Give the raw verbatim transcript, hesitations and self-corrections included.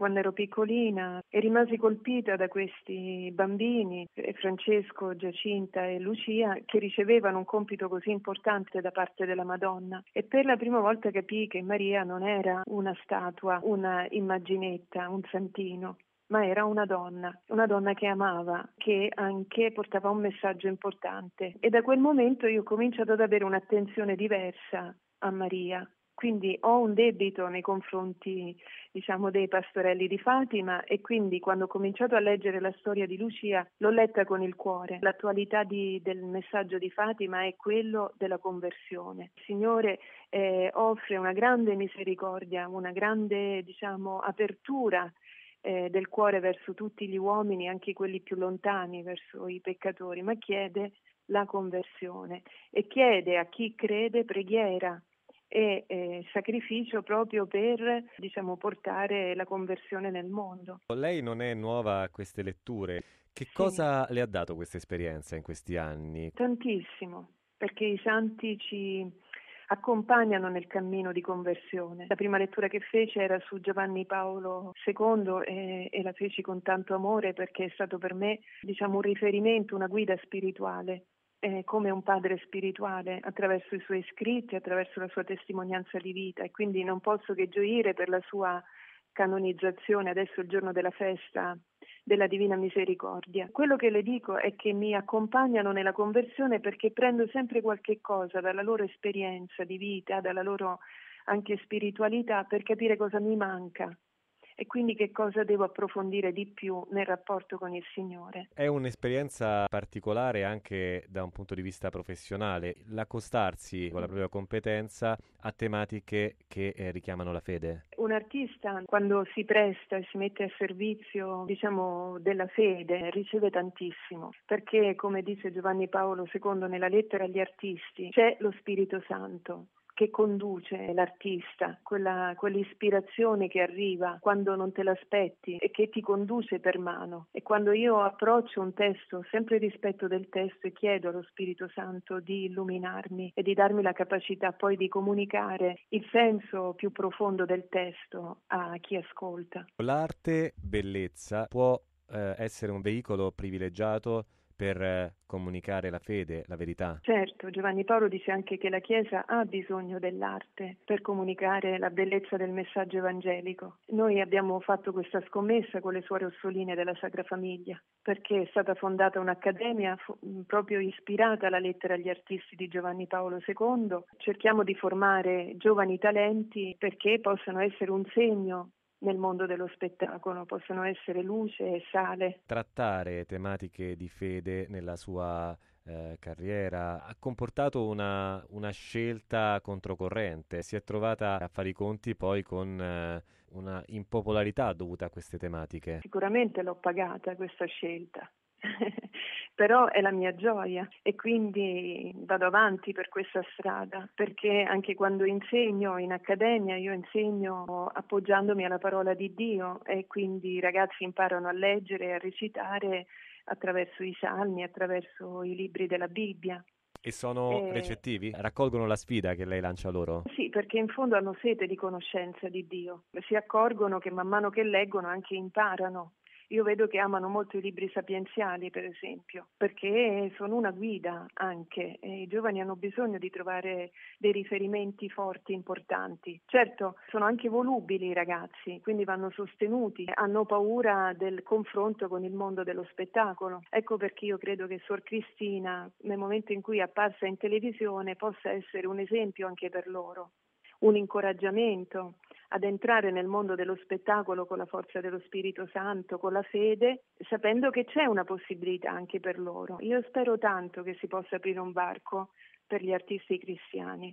quando ero piccolina e rimasi colpita da questi bambini, eh, Francesco, Giacinta e Lucia, che ricevevano un compito così importante da parte della Madonna. E per la prima volta capii che Maria non era una statua, una immaginetta, un santino, ma era una donna, una donna che amava, che anche portava un messaggio importante. E da quel momento io ho cominciato ad avere un'attenzione diversa a Maria. Quindi ho un debito nei confronti, diciamo, dei pastorelli di Fatima, e quindi quando ho cominciato a leggere la storia di Lucia l'ho letta con il cuore. L'attualità di, del messaggio di Fatima è quello della conversione. Il Signore eh, offre una grande misericordia, una grande, diciamo, apertura eh, del cuore verso tutti gli uomini, anche quelli più lontani, verso i peccatori, ma chiede la conversione e chiede a chi crede preghiera e eh, sacrificio proprio per, diciamo, portare la conversione nel mondo. Lei non è nuova a queste letture. Che Sì. cosa le ha dato questa esperienza in questi anni? Tantissimo, perché i santi ci accompagnano nel cammino di conversione. La prima lettura che fece era su Giovanni Paolo secondo e, e la feci con tanto amore perché è stato per me, diciamo, un riferimento, una guida spirituale. Eh, come un padre spirituale attraverso i suoi scritti, attraverso la sua testimonianza di vita, e quindi non posso che gioire per la sua canonizzazione. Adesso è il giorno della festa della Divina Misericordia. Quello che le dico è che mi accompagnano nella conversione perché prendo sempre qualche cosa dalla loro esperienza di vita, dalla loro anche spiritualità, per capire cosa mi manca e quindi che cosa devo approfondire di più nel rapporto con il Signore. È un'esperienza particolare anche da un punto di vista professionale, l'accostarsi con la propria competenza a tematiche che eh, richiamano la fede. Un artista, quando si presta e si mette a servizio, diciamo, della fede, riceve tantissimo, perché, come dice Giovanni Paolo secondo nella lettera agli artisti, c'è lo Spirito Santo che conduce l'artista, quella, quell'ispirazione che arriva quando non te l'aspetti e che ti conduce per mano. E quando io approccio un testo, sempre rispetto del testo, e chiedo allo Spirito Santo di illuminarmi e di darmi la capacità poi di comunicare il senso più profondo del testo a chi ascolta. L'arte, bellezza, può eh, essere un veicolo privilegiato per eh, comunicare la fede, la verità. Certo, Giovanni Paolo dice anche che la Chiesa ha bisogno dell'arte per comunicare la bellezza del messaggio evangelico. Noi abbiamo fatto questa scommessa con le suore Orsoline della Sacra Famiglia, perché è stata fondata un'accademia fu- proprio ispirata alla lettera agli artisti di Giovanni Paolo secondo. Cerchiamo di formare giovani talenti perché possano essere un segno nel mondo dello spettacolo, possono essere luce e sale. Trattare tematiche di fede nella sua eh, carriera ha comportato una, una scelta controcorrente. Si è trovata a fare i conti poi con eh, una impopolarità dovuta a queste tematiche. Sicuramente l'ho pagata questa scelta. Però è la mia gioia e quindi vado avanti per questa strada, perché anche quando insegno in accademia io insegno appoggiandomi alla parola di Dio e quindi i ragazzi imparano a leggere e a recitare attraverso i salmi, attraverso i libri della Bibbia. E sono E... recettivi? Raccolgono la sfida che lei lancia loro? Sì, perché in fondo hanno sete di conoscenza di Dio, si accorgono che man mano che leggono anche imparano. Io vedo che amano molto i libri sapienziali, per esempio, perché sono una guida anche e i giovani hanno bisogno di trovare dei riferimenti forti, importanti. Certo, sono anche volubili i ragazzi, quindi vanno sostenuti, hanno paura del confronto con il mondo dello spettacolo. Ecco perché io credo che Suor Cristina, nel momento in cui è apparsa in televisione, possa essere un esempio anche per loro, un incoraggiamento ad entrare nel mondo dello spettacolo con la forza dello Spirito Santo, con la fede, sapendo che c'è una possibilità anche per loro. Io spero tanto che si possa aprire un varco per gli artisti cristiani.